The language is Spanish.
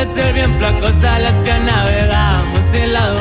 de ser bien flaco, esa la tiene a ver.